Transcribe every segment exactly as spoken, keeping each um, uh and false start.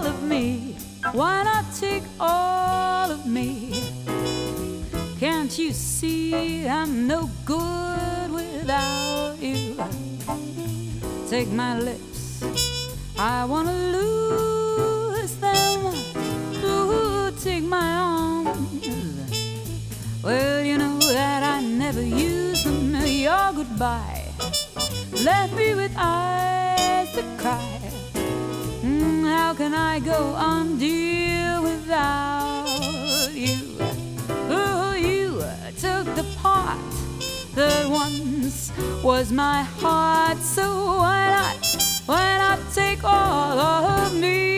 of me? Why not take all of me? Can't you see I'm no good without you? Take my lips, I wanna lose them. Ooh, take my arms, well, you know that I never use them. Your goodbye left me with eyes that cry. Mm, how can I go on, dear, without you? Oh, you took the part that once was my heart, so why not, why not take all of me?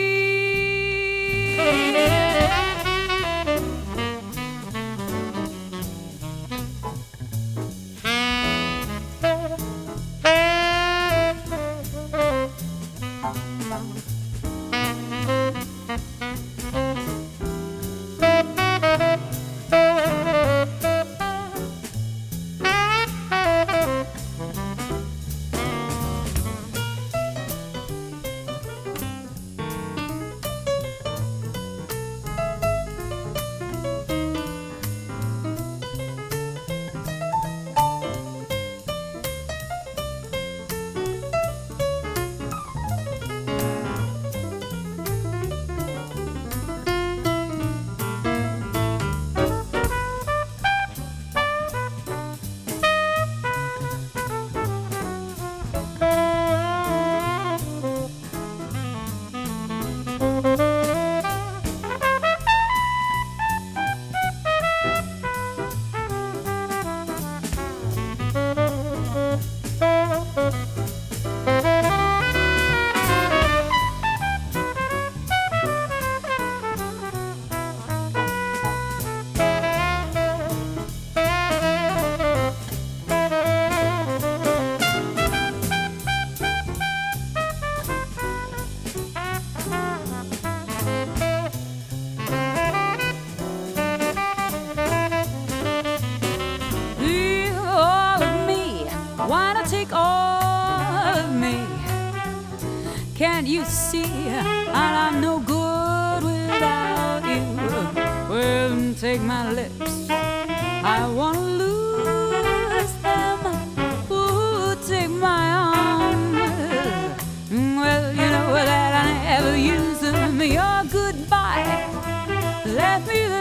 Why not take all of me? Can't you see I'm no good without you? Well, take my lips, I wanna lose them. Ooh, take my arms, well, you know that I never use them. Your goodbye left me